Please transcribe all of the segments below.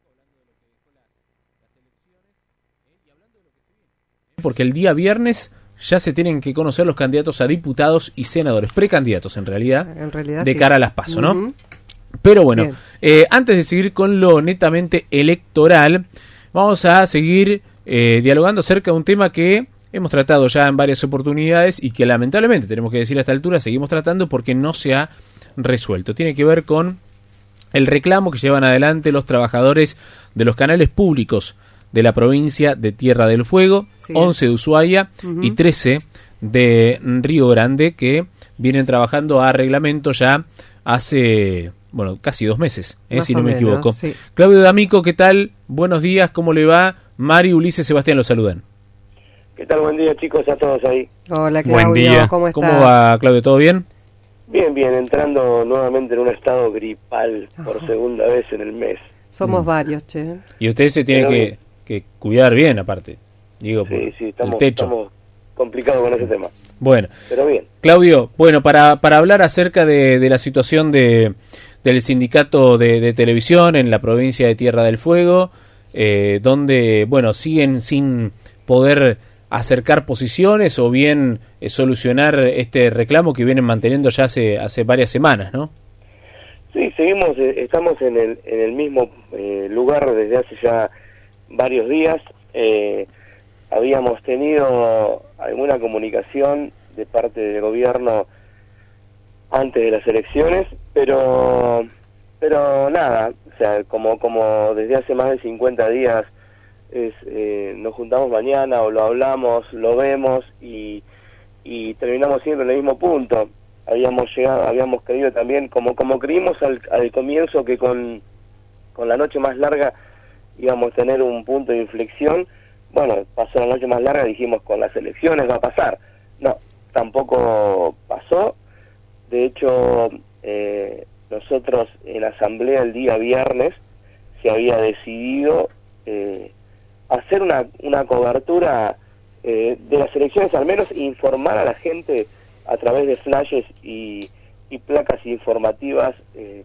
Porque el día viernes ya se tienen que conocer los candidatos a diputados y senadores, precandidatos en realidad de sí, cara a las PASO, ¿no? Pero bueno, antes de seguir con lo netamente electoral, vamos a seguir dialogando acerca de un tema que hemos tratado ya en varias oportunidades y que lamentablemente, tenemos que decir a esta altura, seguimos tratando porque no se ha resuelto. Tiene que ver con el reclamo que llevan adelante los trabajadores de los canales públicos de la provincia de Tierra del Fuego, 11 de Ushuaia y 13 de Río Grande, que vienen trabajando a reglamento ya hace, bueno, casi 2 meses, si no me equivoco. Sí. Claudio D'Amico, ¿qué tal? Buenos días, ¿cómo le va? Mari, Ulises, Sebastián lo saludan. ¿Qué tal? Buen día, chicos, a todos ahí. Hola, Claudio. Buen día. ¿Cómo estás? ¿Cómo va, Claudio? ¿Todo bien? Bien, entrando nuevamente en un estado gripal por segunda vez en el mes. Somos varios, che. Y usted se tiene que cuidar bien, aparte. Digo, sí, estamos complicados con ese tema. Bueno, pero bien. Claudio, bueno, para hablar acerca de la situación del sindicato de televisión en la provincia de Tierra del Fuego, donde, bueno, siguen sin poder acercar posiciones o bien solucionar este reclamo que vienen manteniendo ya hace varias semanas, ¿no? Sí, estamos en el mismo lugar desde hace ya varios días. Habíamos tenido alguna comunicación de parte del gobierno antes de las elecciones, pero nada, o sea, como desde hace más de 50 días nos juntamos mañana o lo hablamos, lo vemos y terminamos siempre en el mismo punto. Habíamos creído también, como creímos al comienzo, que con la noche más larga íbamos a tener un punto de inflexión. Bueno, pasó la noche más larga, dijimos con las elecciones va a pasar. No, tampoco pasó. De hecho, nosotros en la asamblea el día viernes se había decidido hacer una cobertura de las elecciones, al menos informar a la gente a través de flashes y placas informativas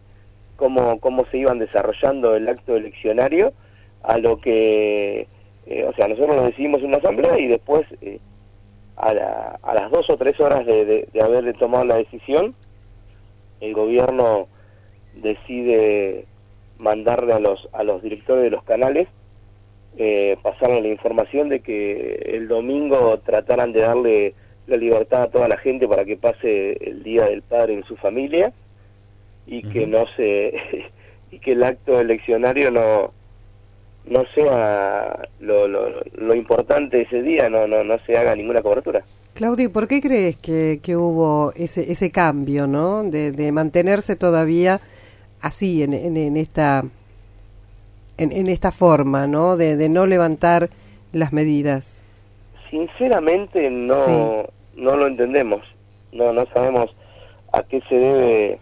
cómo se iban desarrollando el acto eleccionario, a lo que, o sea, nosotros lo decidimos en una asamblea y después a las 2 o 3 horas de haber tomado la decisión, el gobierno decide mandarle a los directores de los canales, pasaron la información de que el domingo trataran de darle la libertad a toda la gente para que pase el Día del Padre en su familia y que y que el acto eleccionario no sea lo importante ese día, no se haga ninguna cobertura. Claudio, ¿por qué crees que hubo ese cambio, ¿no? De mantenerse todavía así en esta forma, ¿no? De no levantar las medidas. Sinceramente no lo entendemos, no sabemos a qué se debe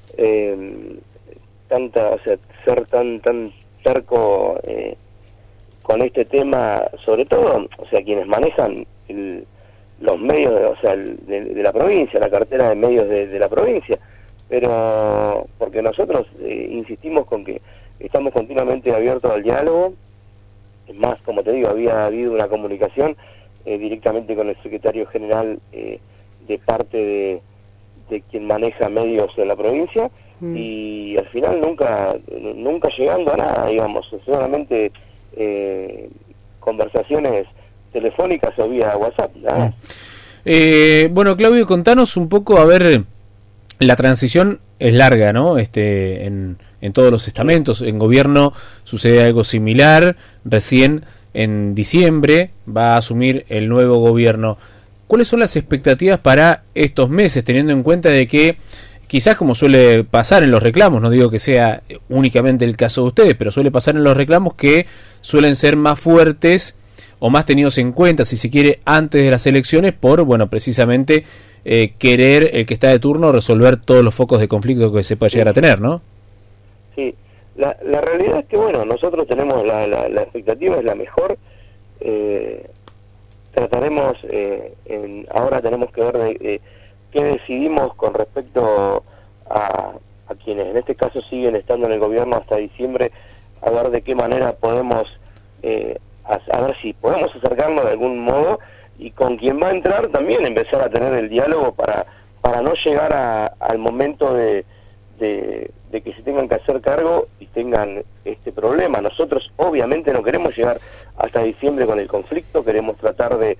ser tan terco con este tema, sobre todo, o sea, quienes manejan los medios de la provincia, la cartera de medios de la provincia, pero porque nosotros insistimos con que estamos continuamente abiertos al diálogo. Es más, como te digo, había habido una comunicación directamente con el secretario general de parte de quien maneja medios en la provincia, y al final nunca llegando a nada, digamos, solamente conversaciones telefónicas o vía WhatsApp, nada. Bueno, Claudio, contanos un poco, a ver, la transición es larga, ¿no? En todos los estamentos. En gobierno sucede algo similar. Recién en diciembre va a asumir el nuevo gobierno. ¿Cuáles son las expectativas para estos meses, teniendo en cuenta de que quizás, como suele pasar en los reclamos, no digo que sea únicamente el caso de ustedes, pero suele pasar en los reclamos que suelen ser más fuertes o más tenidos en cuenta, si se quiere, antes de las elecciones, por, bueno, precisamente querer el que está de turno resolver todos los focos de conflicto que se pueda llegar a tener, ¿no? Sí, la realidad es que, bueno, nosotros tenemos la expectativa, es la mejor. Trataremos, ahora tenemos que ver qué decidimos con respecto a quienes en este caso siguen estando en el gobierno hasta diciembre, a ver de qué manera podemos, a ver si podemos acercarnos de algún modo, y con quien va a entrar también empezar a tener el diálogo para no llegar al momento de que se tengan que hacer cargo y tengan este problema. Nosotros obviamente no queremos llegar hasta diciembre con el conflicto, queremos tratar de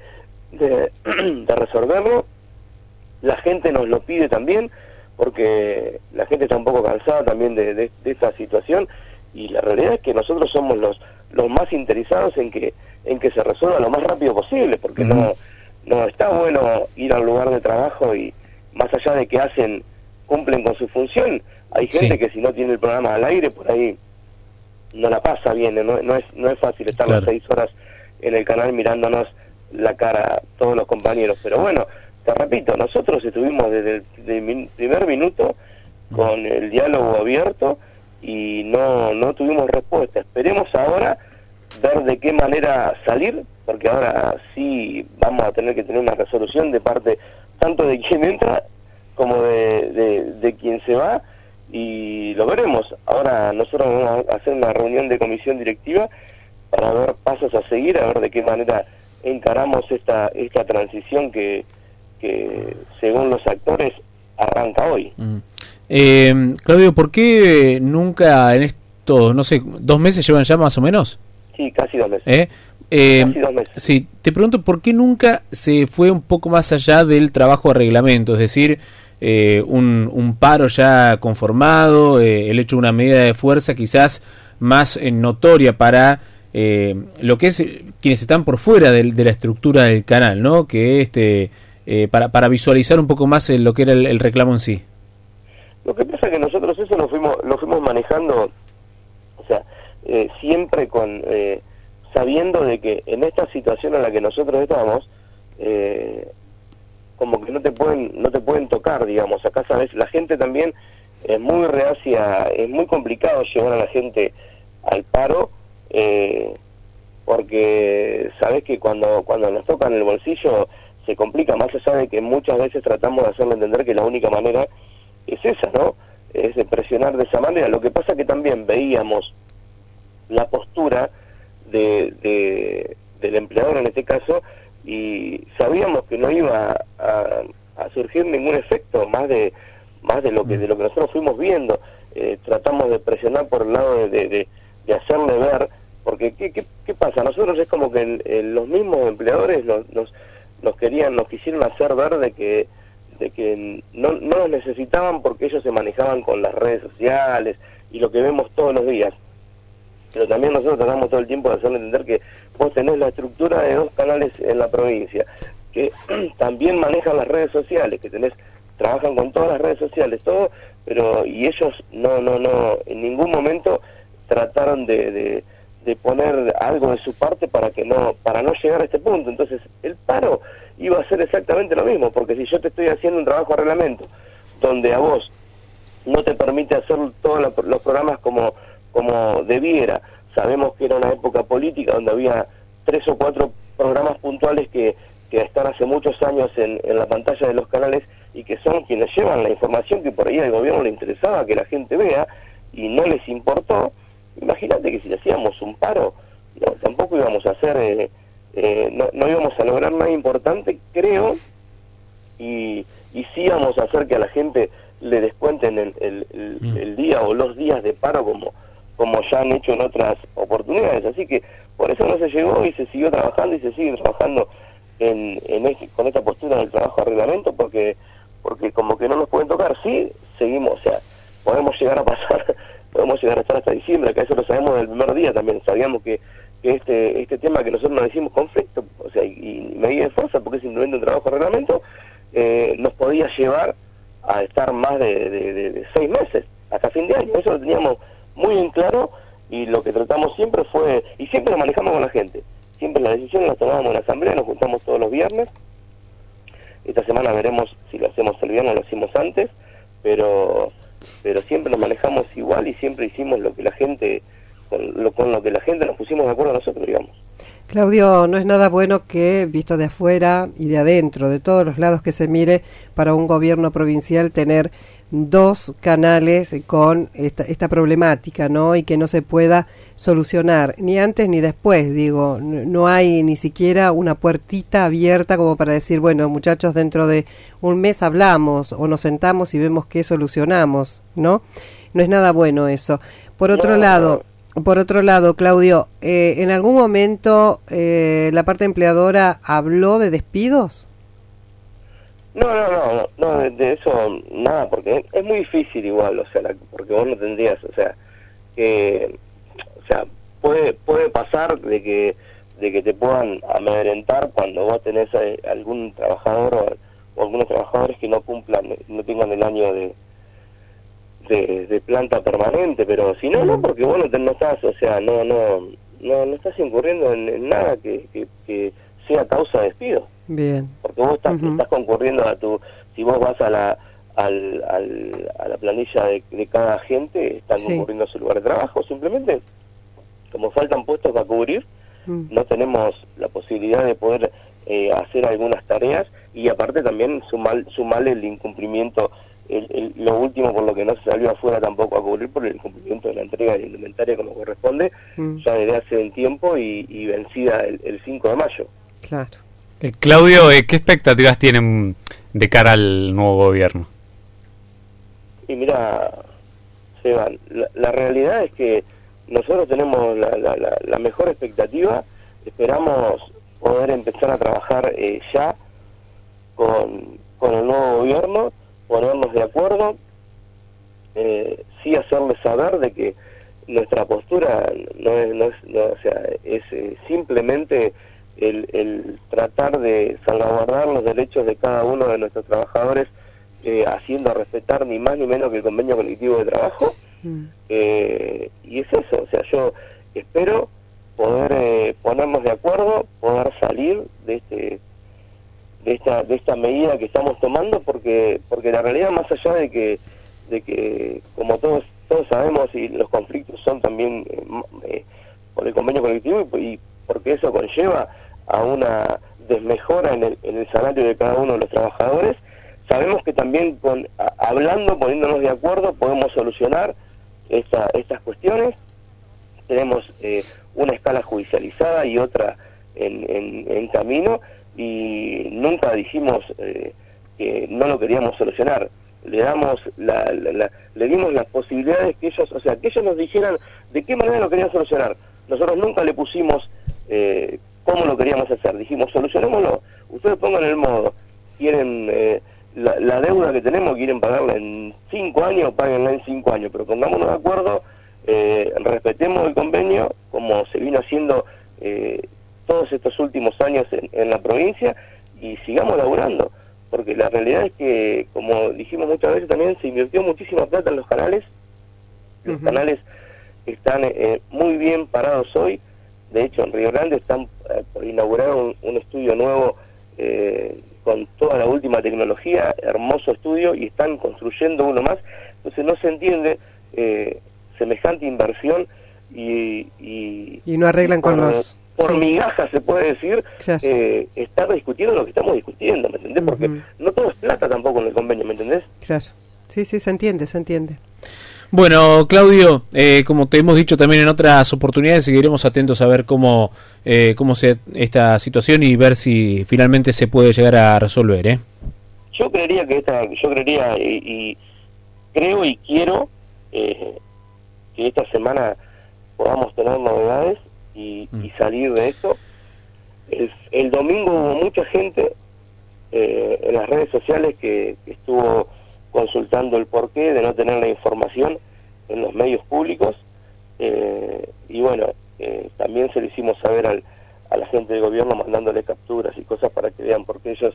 resolverlo. La gente nos lo pide también, porque la gente está un poco cansada también de esta situación, y la realidad es que nosotros somos los más interesados en que se resuelva lo más rápido posible, porque no está bueno ir al lugar de trabajo y más allá de que cumplen con su función, hay gente que si no tiene el programa al aire, por ahí no la pasa bien, no es fácil estar las 6 horas en el canal mirándonos la cara todos los compañeros, pero bueno, te repito, nosotros estuvimos desde el primer minuto con el diálogo abierto y no tuvimos respuesta. Esperemos ahora ver de qué manera salir, porque ahora sí vamos a tener que tener una resolución de parte tanto de quien entra como de quien se va, y lo veremos. Ahora nosotros vamos a hacer una reunión de comisión directiva para ver pasos a seguir, a ver de qué manera encaramos esta transición que según los actores arranca hoy. Claudio, ¿por qué nunca en estos, no sé, 2 meses llevan ya más o menos? Sí, casi 2 meses. Casi 2 meses. Sí, te pregunto, ¿por qué nunca se fue un poco más allá del trabajo de reglamento? Es decir, un paro ya conformado, el hecho de una medida de fuerza quizás más notoria para lo que es quienes están por fuera de la estructura del canal, ¿no? Que para visualizar un poco más lo que era el reclamo en sí. Lo que pasa es que nosotros eso lo fuimos manejando, o sea, siempre con sabiendo de que en esta situación en la que nosotros estábamos, como que no te pueden tocar, digamos. Acá, sabes, la gente también es muy reacia, es muy complicado llevar a la gente al paro, porque sabes que cuando nos tocan el bolsillo se complica, más allá de que muchas veces tratamos de hacerle entender que la única manera es esa, ¿no? Es de presionar de esa manera. Lo que pasa que también veíamos la postura del empleador en este caso, y sabíamos que no iba a surgir ningún efecto más de lo que nosotros fuimos viendo. Tratamos de presionar por el lado de hacerle ver, porque ¿qué pasa? Nosotros es como que los mismos empleadores nos quisieron hacer ver de que no nos necesitaban, porque ellos se manejaban con las redes sociales y lo que vemos todos los días. Pero también nosotros tratamos todo el tiempo de hacerle entender que vos tenés la estructura de 2 canales en la provincia, que también manejan las redes sociales, que trabajan con todas las redes sociales, todo, y ellos no en ningún momento trataron de poner algo de su parte para no llegar a este punto. Entonces el paro iba a ser exactamente lo mismo, porque si yo te estoy haciendo un trabajo de reglamento donde a vos no te permite hacer todos los programas como debiera, sabemos que era una época política donde había 3 o 4 programas puntuales que están hace muchos años en la pantalla de los canales y que son quienes llevan la información que por ahí al gobierno le interesaba que la gente vea y no les importó. Imagínate que si le hacíamos un paro, tampoco íbamos a hacer, no íbamos a lograr nada importante, creo, y sí íbamos a hacer que a la gente le descuenten el día o los días de paro como ya han hecho en otras oportunidades. Así que por eso no se llegó y se siguió trabajando y se sigue trabajando con esta postura del trabajo de reglamento, porque como que no nos pueden tocar. Sí, seguimos, o sea, podemos llegar a estar hasta diciembre, que eso lo sabemos del primer día también. Sabíamos que este tema que nosotros nos decimos conflicto, o sea, y medida de fuerza, porque es simplemente un trabajo de reglamento, nos podía llevar a estar más de 6 meses, hasta fin de año. Eso lo teníamos muy en claro, y lo que tratamos siempre fue, y siempre lo manejamos con la gente, siempre las decisiones las tomábamos en la asamblea, nos juntamos todos los viernes. Esta semana veremos si lo hacemos el viernes o lo hicimos antes, pero siempre nos manejamos igual y siempre hicimos lo que la gente, con lo que la gente nos pusimos de acuerdo nosotros, digamos. Claudio, no es nada bueno que, visto de afuera y de adentro, de todos los lados que se mire, para un gobierno provincial tener dos canales con esta problemática, ¿no? Y que no se pueda solucionar, ni antes ni después, digo, no hay ni siquiera una puertita abierta como para decir, bueno, muchachos, dentro de un mes hablamos o nos sentamos y vemos qué solucionamos, ¿no? No es nada bueno eso. Por otro lado, Claudio, ¿en algún momento la parte empleadora habló de despidos? No, de eso nada, porque es muy difícil igual, o sea, porque vos no tendrías, o sea, puede pasar de que te puedan amedrentar cuando vos tenés algún trabajador o algunos trabajadores que no tengan el año de planta permanente, pero si no, porque vos no estás, o sea, no estás incurriendo en nada que sea causa de despido. Bien. Porque vos estás concurriendo si vos vas a la planilla de cada agente, están concurriendo a su lugar de trabajo. Simplemente, como faltan puestos a cubrir, no tenemos la posibilidad de poder hacer algunas tareas, y aparte también sumarle el incumplimiento, lo último por lo que no se salió afuera tampoco a cubrir, por el incumplimiento de la entrega de indumentaria como corresponde, ya desde hace un tiempo y vencida el 5 de mayo. Claro. Claudio, ¿qué expectativas tienen de cara al nuevo gobierno? Y mira, Seban, la realidad es que nosotros tenemos la mejor expectativa. Esperamos poder empezar a trabajar ya con el nuevo gobierno, ponernos de acuerdo, sí hacerles saber de que nuestra postura es simplemente el tratar de salvaguardar los derechos de cada uno de nuestros trabajadores, haciendo respetar ni más ni menos que el convenio colectivo de trabajo. Y es eso, o sea, yo espero poder ponernos de acuerdo, poder salir de esta medida que estamos tomando, porque la realidad, más allá de que como todos sabemos, y los conflictos son también por el convenio colectivo, y porque eso conlleva a una desmejora en el salario de cada uno de los trabajadores, sabemos que también hablando, poniéndonos de acuerdo, podemos solucionar estas cuestiones. Tenemos una escala judicializada y otra en camino, y nunca dijimos que no lo queríamos solucionar. Le dimos las posibilidades que ellos, o sea, que ellos nos dijeran de qué manera lo querían solucionar. Nosotros nunca le pusimos cómo lo queríamos hacer. Dijimos, solucionémoslo, ustedes pongan el modo. Quieren la deuda que tenemos, quieren pagarla en 5 años, páguenla en 5 años, pero pongámonos de acuerdo, respetemos el convenio, como se vino haciendo todos estos últimos años en la provincia, y sigamos laburando, porque la realidad es que, como dijimos muchas veces también, se invirtió muchísima plata en los canales. Los canales están muy bien parados hoy. De hecho, en Río Grande están por inaugurar un estudio nuevo con toda la última tecnología, hermoso estudio, y están construyendo uno más. Entonces no se entiende semejante inversión y no arreglan con los... Por migajas, se puede decir, estar discutiendo lo que estamos discutiendo, ¿me entendés? Porque no todo es plata tampoco en el convenio, ¿me entendés? Claro. Sí, se entiende. Bueno, Claudio, como te hemos dicho también en otras oportunidades, seguiremos atentos a ver cómo se esta situación y ver si finalmente se puede llegar a resolver, Yo creería y creo y quiero que esta semana podamos tener novedades y salir de esto. El domingo hubo mucha gente en las redes sociales que estuvo consultando el porqué de no tener la información en los medios públicos, y bueno, también se lo hicimos saber a la gente del gobierno, mandándole capturas y cosas para que vean, porque ellos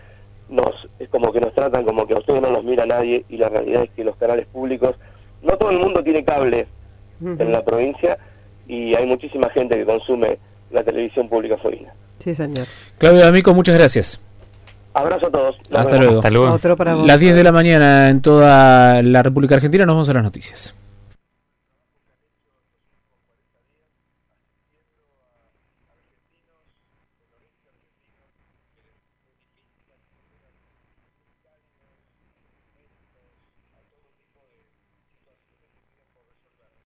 es como que nos tratan como que a ustedes no los mira nadie, y la realidad es que los canales públicos, no todo el mundo tiene cable en la provincia, y hay muchísima gente que consume la televisión pública fueguina. Sí, señor. Claudio D'Amico, muchas gracias. Abrazo a todos. Hasta luego. Hasta luego. Otro para vos. Las 10 de la mañana en toda la República Argentina. Nos vamos a las noticias.